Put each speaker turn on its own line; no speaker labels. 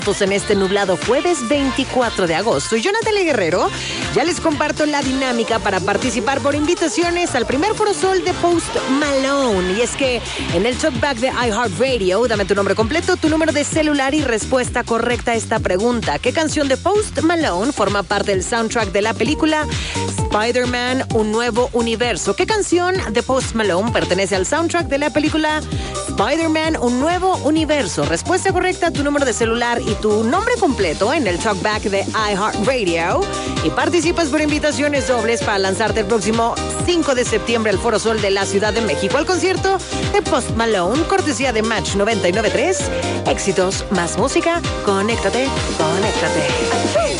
En este nublado jueves 24 de agosto. Y yo, Natalia Guerrero, ya les comparto la dinámica para participar por invitaciones al primer Foro Sol de Post Malone. Y es que en el talkback de iHeartRadio, dame tu nombre completo, tu número de celular y respuesta correcta a esta pregunta. ¿Qué canción de Post Malone forma parte del soundtrack de la película Spider-Man, Un Nuevo Universo? ¿Qué canción de Post Malone pertenece al soundtrack de la película Spider-Man, Un Nuevo Universo? Respuesta correcta, tu número de celular y tu nombre completo en el talkback de iHeartRadio. Y participas por invitaciones dobles para lanzarte el próximo 5 de septiembre al Foro Sol de la Ciudad de México al concierto de Post Malone, cortesía de Match 99.3. Éxitos más música. Conéctate, conéctate.